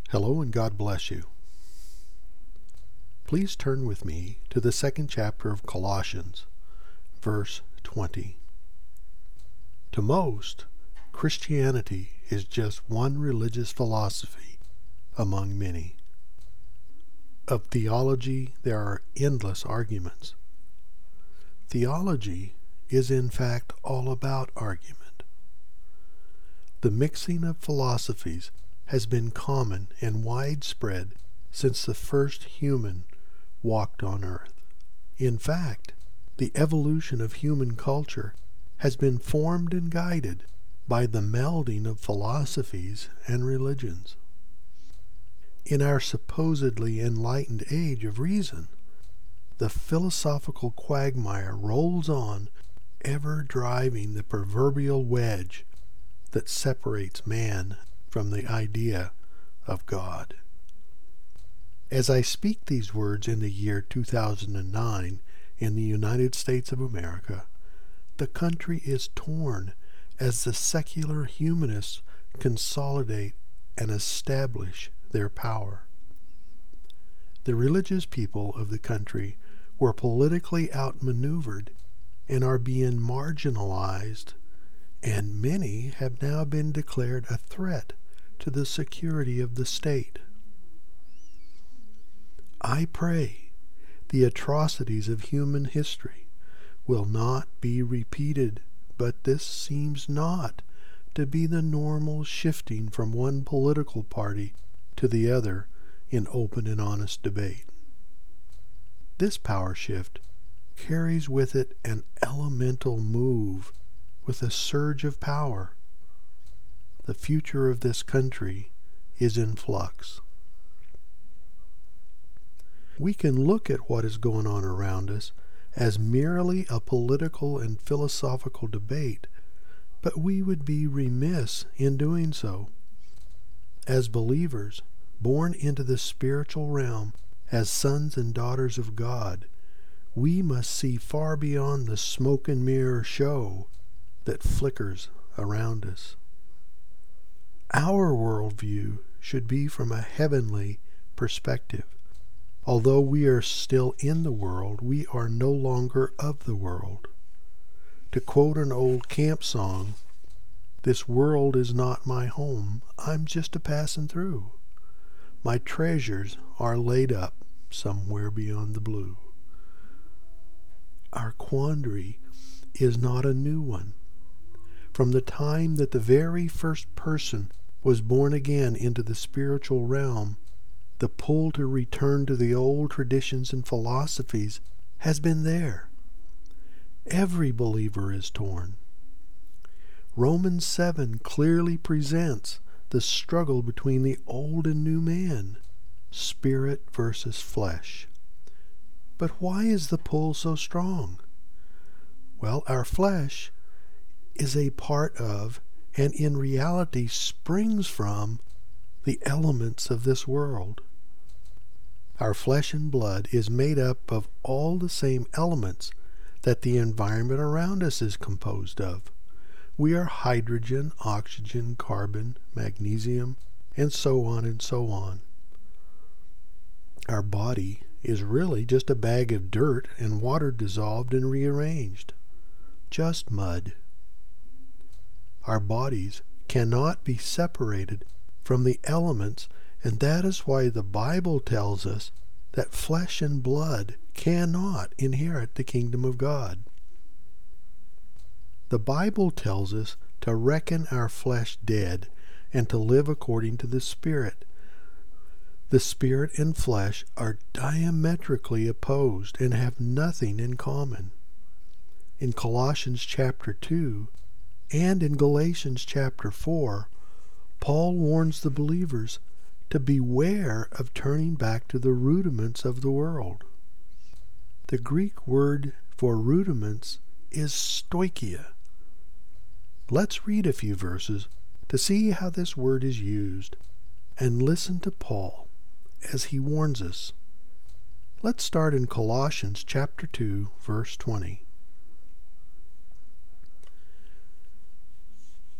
Hello and God bless you. Please turn with me to the second chapter of Colossians, verse 20. To most, Christianity is just one religious philosophy among many. Of theology, there are endless arguments. Theology is in fact all about argument. The mixing of philosophies has been common and widespread since the first human walked on earth. In fact, the evolution of human culture has been formed and guided by the melding of philosophies and religions. In our supposedly enlightened age of reason, the philosophical quagmire rolls on, ever driving the proverbial wedge that separates man from the idea of God. As I speak these words in the year 2009 in the United States of America, the country is torn as the secular humanists consolidate and establish their power. The religious people of the country were politically outmaneuvered and are being marginalized, and many have now been declared a threat to the security of the state. I pray the atrocities of human history will not be repeated, but this seems not to be the normal shifting from one political party to the other in open and honest debate. This power shift carries with it an elemental move with a surge of power. The future of this country is in flux. We can look at what is going on around us as merely a political and philosophical debate, but we would be remiss in doing so. As believers, born into the spiritual realm as sons and daughters of God, we must see far beyond the smoke and mirror show that flickers around us. Our worldview should be from a heavenly perspective. Although we are still in the world, we are no longer of the world. To quote an old camp song, "This world is not my home, I'm just a passing through. My treasures are laid up somewhere beyond the blue." Our quandary is not a new one. From the time that the very first person was born again into the spiritual realm, the pull to return to the old traditions and philosophies has been there. Every believer is torn. Romans 7 clearly presents the struggle between the old and new man, spirit versus flesh. But why is the pull so strong? Well, our flesh is a part of, and in reality springs from, the elements of this world. Our flesh and blood is made up of all the same elements that the environment around us is composed of. We are hydrogen, oxygen, carbon, magnesium, and so on and so on. Our body is really just a bag of dirt and water dissolved and rearranged. Just mud. Our bodies cannot be separated from the elements, and that is why the Bible tells us that flesh and blood cannot inherit the kingdom of God. The Bible tells us to reckon our flesh dead and to live according to the Spirit. The Spirit and flesh are diametrically opposed and have nothing in common. In Colossians chapter 2 and in Galatians chapter 4, Paul warns the believers to beware of turning back to the rudiments of the world. The Greek word for rudiments is stoicheia. Let's read a few verses to see how this word is used and listen to Paul as he warns us. Let's start in Colossians chapter 2, verse 20.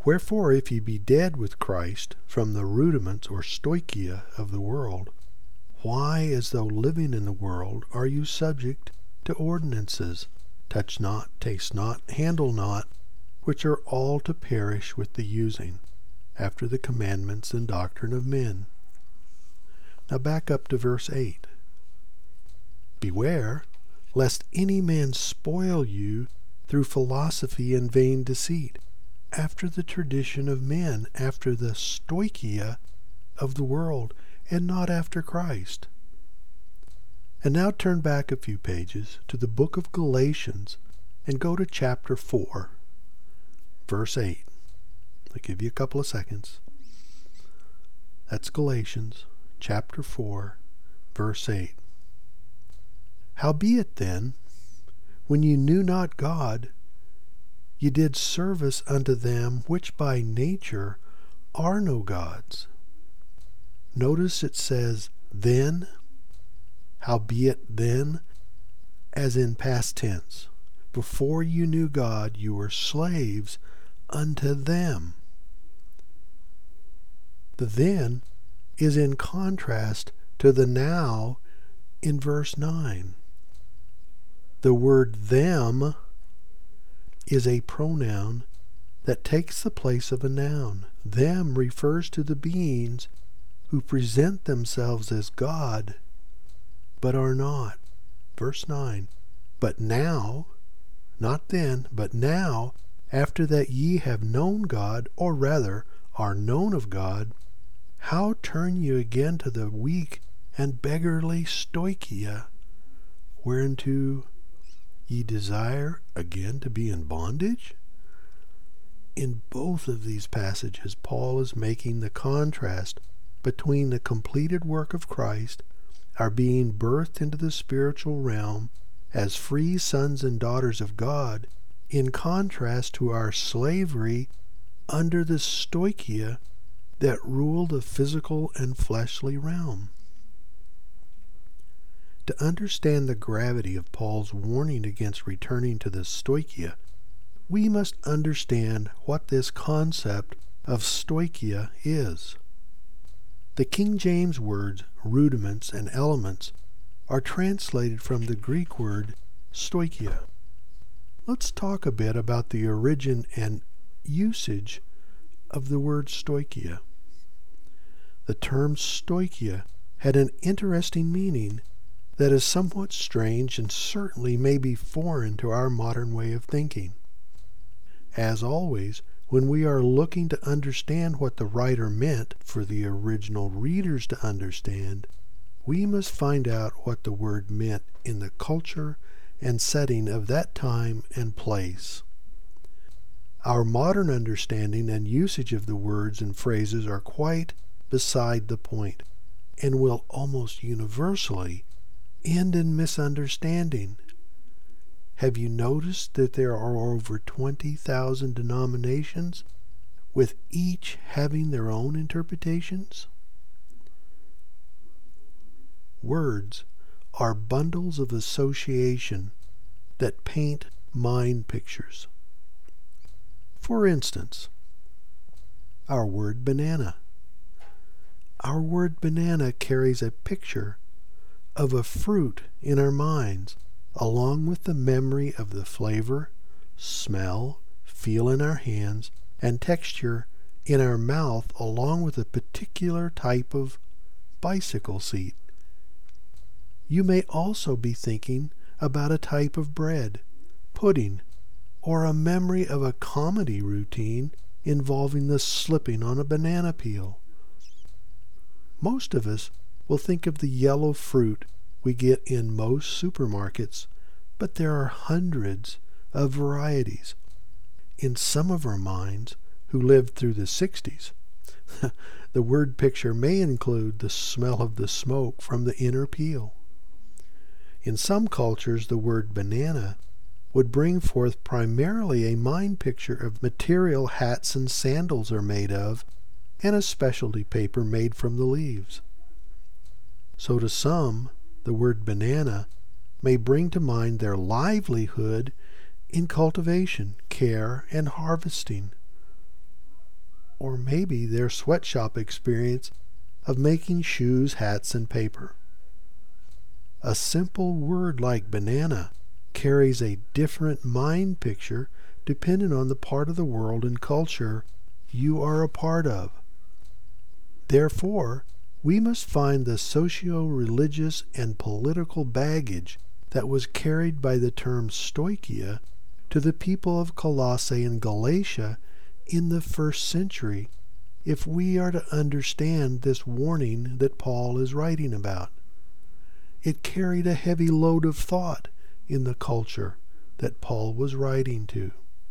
Wherefore, if ye be dead with Christ from the rudiments or stoichia of the world, why, as though living in the world, are you subject to ordinances, touch not, taste not, handle not, which are all to perish with the using, after the commandments and doctrine of men? Now back up to verse 8. Beware, lest any man spoil you through philosophy and vain deceit, after the tradition of men, after the stoichia of the world, and not after Christ. And now turn back a few pages to the book of Galatians and go to chapter 4, verse 8. I'll give you a couple of seconds. That's Galatians chapter 4, verse 8. Howbeit then, when ye knew not God, ye did service unto them which by nature are no gods. Notice it says then, howbeit then, as in past tense. Before you knew God, you were slaves unto them. The then is in contrast to the now in verse 9. The word them is a pronoun that takes the place of a noun. Them refers to the beings who present themselves as God, but are not. Verse 9. But now, not then, but now, after that ye have known God, or rather are known of God, how turn you again to the weak and beggarly stoichia, whereunto ye desire again to be in bondage? In both of these passages, Paul is making the contrast between the completed work of Christ, our being birthed into the spiritual realm as free sons and daughters of God, in contrast to our slavery under the stoichia that ruled the physical and fleshly realm. To understand the gravity of Paul's warning against returning to the stoichia, we must understand what this concept of stoichia is. The King James words rudiments and elements are translated from the Greek word stoichia. Let's talk a bit about the origin and usage of the word stoichia. The term stoichia had an interesting meaning that is somewhat strange and certainly may be foreign to our modern way of thinking. As always, when we are looking to understand what the writer meant for the original readers to understand, we must find out what the word meant in the culture and setting of that time and place. Our modern understanding and usage of the words and phrases are quite beside the point, and will almost universally end in misunderstanding. Have you noticed that there are over 20,000 denominations, with each having their own interpretations? Words are bundles of association that paint mind pictures. For instance, our word banana. Our word banana carries a picture of a fruit in our minds, along with the memory of the flavor, smell, feel in our hands, and texture in our mouth, along with a particular type of bicycle seat. You may also be thinking about a type of bread, pudding, or a memory of a comedy routine involving the slipping on a banana peel. Most of us will think of the yellow fruit we get in most supermarkets, but there are hundreds of varieties. In some of our minds who lived through the 60s, the word picture may include the smell of the smoke from the inner peel. In some cultures, the word banana would bring forth primarily a mind picture of material hats and sandals are made of, and a specialty paper made from the leaves. So to some, the word banana may bring to mind their livelihood in cultivation, care, and harvesting. or maybe their sweatshop experience of making shoes, hats, and paper. A simple word like banana carries a different mind picture depending on the part of the world and culture you are a part of. Therefore, we must find the socio-religious and political baggage that was carried by the term stoicheia to the people of Colossae and Galatia in the first century if we are to understand this warning that Paul is writing about. It carried a heavy load of thought in the culture that Paul was writing to.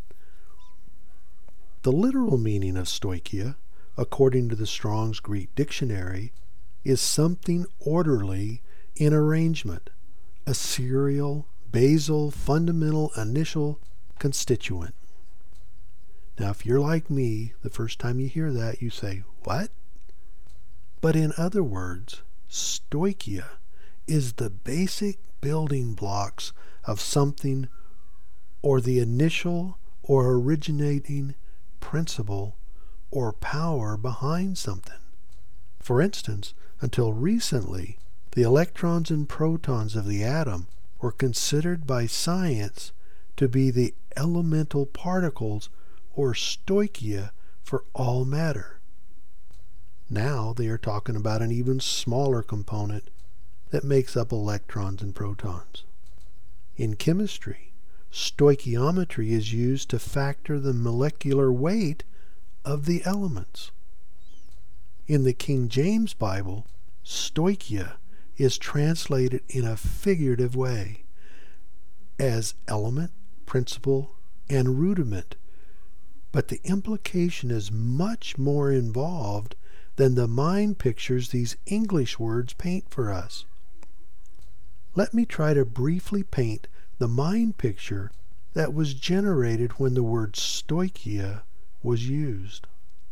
The literal meaning of stoicheia, according to the Strong's Greek Dictionary, is something orderly in arrangement, a serial, basal, fundamental, initial constituent. Now, if you're like me, the first time you hear that, you say, "What?" But in other words, stoicheia is the basic building blocks of something, or the initial or originating principle or power behind something. For instance, until recently, the electrons and protons of the atom were considered by science to be the elemental particles or stoicheia for all matter. Now they are talking about an even smaller component that makes up electrons and protons. In chemistry, stoichiometry is used to factor the molecular weight of the elements. In the King James Bible, stoicheia is translated in a figurative way as element, principle, and rudiment, but the implication is much more involved than the mind pictures these English words paint for us. Let me try to briefly paint the mind picture that was generated when the word stoicheia was used.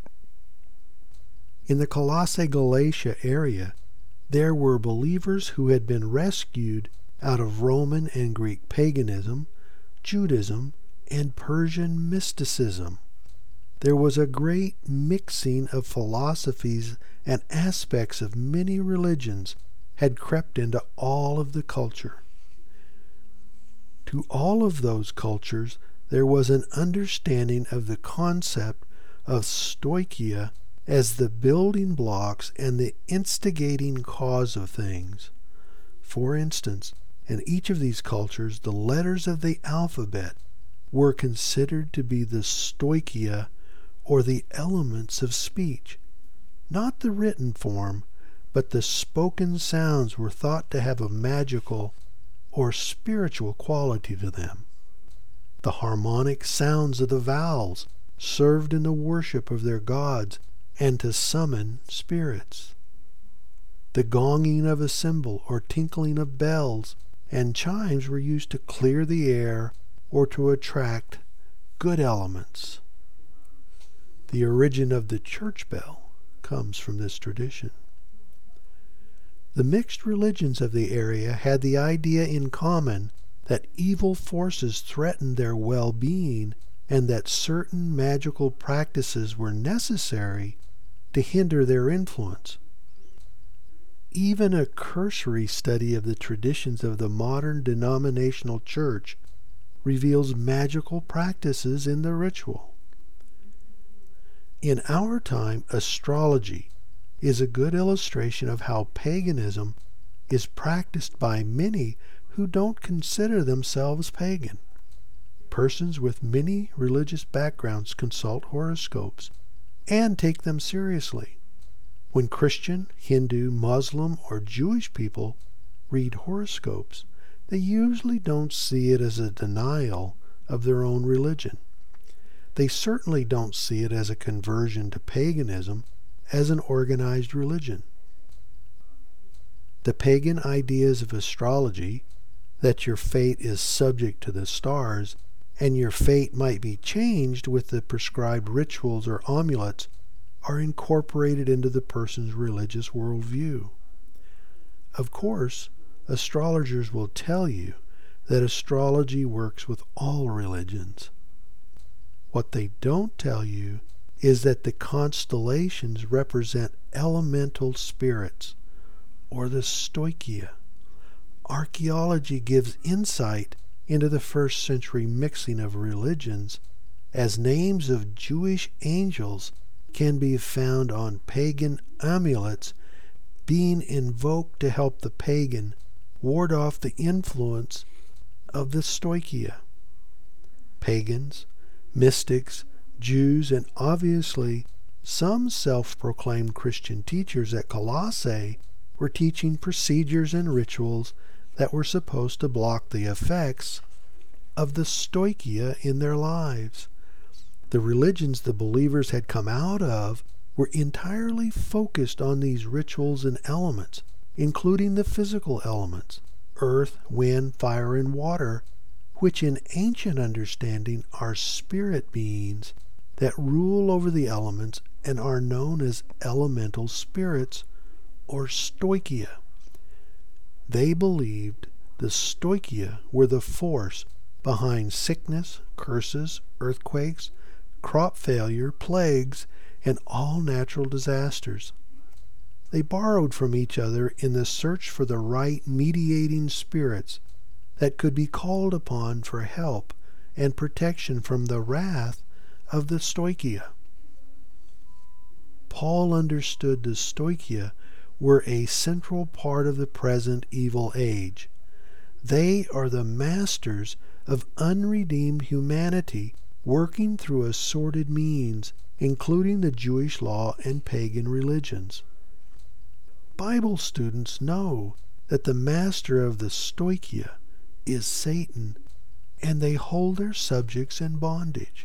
In the Colossae Galatia area, there were believers who had been rescued out of Roman and Greek paganism, Judaism, and Persian mysticism. There was a great mixing of philosophies, and aspects of many religions had crept into all of the culture. To all of those cultures, there was an understanding of the concept of stoicheia as the building blocks and the instigating cause of things. For instance, in each of these cultures, the letters of the alphabet were considered to be the stoicheia, or the elements of speech. Not the written form, but the spoken sounds were thought to have a magical or spiritual quality to them. The harmonic sounds of the vowels served in the worship of their gods and to summon spirits. The gonging of a cymbal or tinkling of bells and chimes were used to clear the air or to attract good elements. The origin of the church bell comes from this tradition. The mixed religions of the area had the idea in common that evil forces threatened their well-being and that certain magical practices were necessary to hinder their influence. Even a cursory study of the traditions of the modern denominational church reveals magical practices in the ritual. In our time, astrology is a good illustration of how paganism is practiced by many who don't consider themselves pagan. Persons with many religious backgrounds consult horoscopes and take them seriously. When Christian, Hindu, Muslim, or Jewish people read horoscopes, they usually don't see it as a denial of their own religion. They certainly don't see it as a conversion to paganism as an organized religion. The pagan ideas of astrology, that your fate is subject to the stars and your fate might be changed with the prescribed rituals or amulets, are incorporated into the person's religious worldview. Of course, astrologers will tell you that astrology works with all religions. What they don't tell you is that the constellations represent elemental spirits, or the stoichia. Archaeology gives insight into the first century mixing of religions, as names of Jewish angels can be found on pagan amulets being invoked to help the pagan ward off the influence of the stoichia. Pagans, mystics, Jews, and obviously some self-proclaimed Christian teachers at Colossae were teaching procedures and rituals that were supposed to block the effects of the stoichia in their lives. The religions the believers had come out of were entirely focused on these rituals and elements, including the physical elements, earth, wind, fire, and water, which in ancient understanding are spirit beings that rule over the elements and are known as elemental spirits, or stoichia. They believed the stoichia were the force behind sickness, curses, earthquakes, crop failure, plagues, and all natural disasters. They borrowed from each other in the search for the right mediating spirits that could be called upon for help and protection from the wrath of the stoichia. Paul understood the stoichia were a central part of the present evil age. They are the masters of unredeemed humanity, working through assorted means, including the Jewish law and pagan religions. Bible students know that the master of the stoichia is Satan, and they hold their subjects in bondage.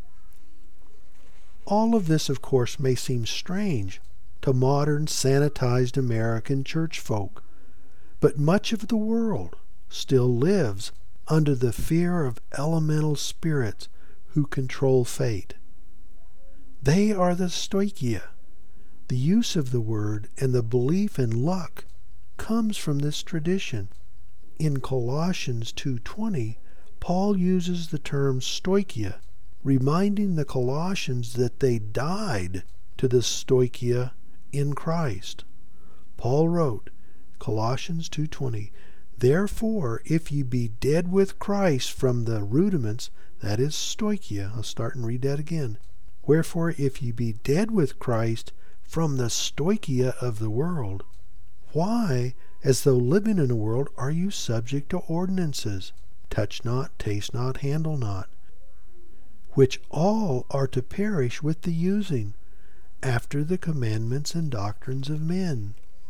All of this, of course, may seem strange to modern, sanitized American church folk, but much of the world still lives under the fear of elemental spirits who control fate. They are the stoichia. The use of the word and the belief in luck comes from this tradition. In Colossians 2:20, Paul uses the term stoichia, reminding the Colossians that they died to the stoichia in Christ. Paul wrote, Colossians 2:20, "Therefore, if ye be dead with Christ from the rudiments," that is stoichia. I'll start and read that again. "Wherefore, if ye be dead with Christ from the stoichia of the world, why, as though living in the world, are you subject to ordinances? Touch not, taste not, handle not, which all are to perish with the using, after the commandments and doctrines of men."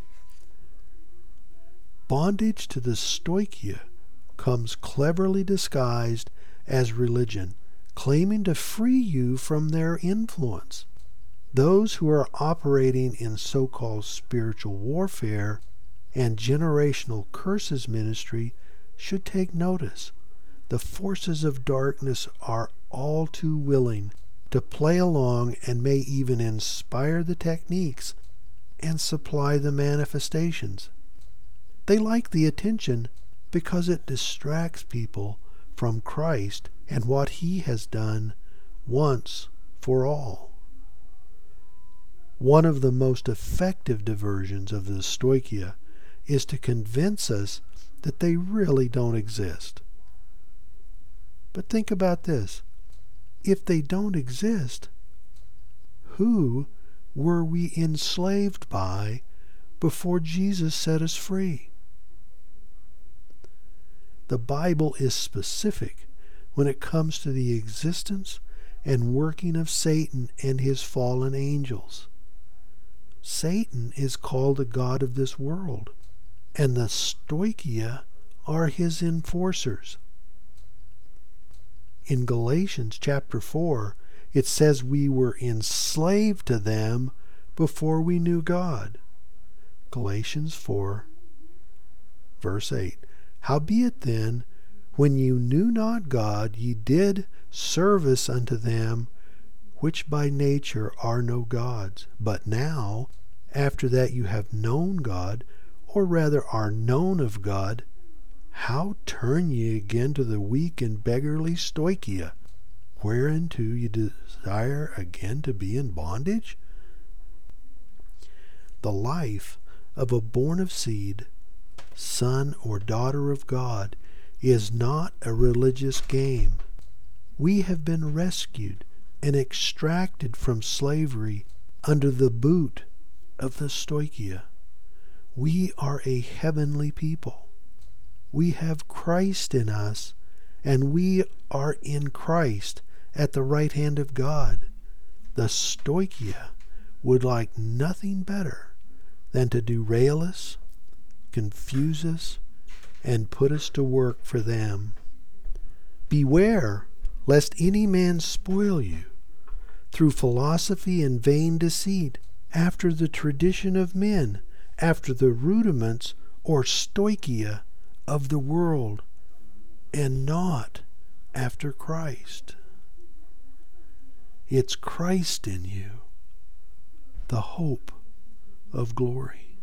Bondage to the stoichia comes cleverly disguised as religion, claiming to free you from their influence. Those who are operating in so-called spiritual warfare and generational curses ministry should take notice. The forces of darkness are all too willing to play along and may even inspire the techniques and supply the manifestations. They like the attention because it distracts people from Christ and what He has done once for all. One of the most effective diversions of the stoichia is to convince us that they really don't exist. But think about this. If they don't exist, who were we enslaved by before Jesus set us free? The Bible is specific when it comes to the existence and working of Satan and his fallen angels. Satan is called the god of this world, and the stoichia are his enforcers. In Galatians chapter 4, it says we were enslaved to them before we knew God. Galatians 4, verse 8. "Howbeit then, when you knew not God, ye did service unto them which by nature are no gods. But now, after that you have known God, or rather are known of God, how turn ye again to the weak and beggarly stoichia? whereunto you desire again to be in bondage? The life of a born of seed, son or daughter of God, is not a religious game. We have been rescued and extracted from slavery under the boot of the stoichia. We are a heavenly people. We have Christ in us, and we are in Christ at the right hand of God. The stoichia would like nothing better than to derail us, confuse us, and put us to work for them. Beware lest any man spoil you through philosophy and vain deceit, after the tradition of men, after the rudiments or stoichia of the world, and not after Christ. It's Christ in you, the hope of glory.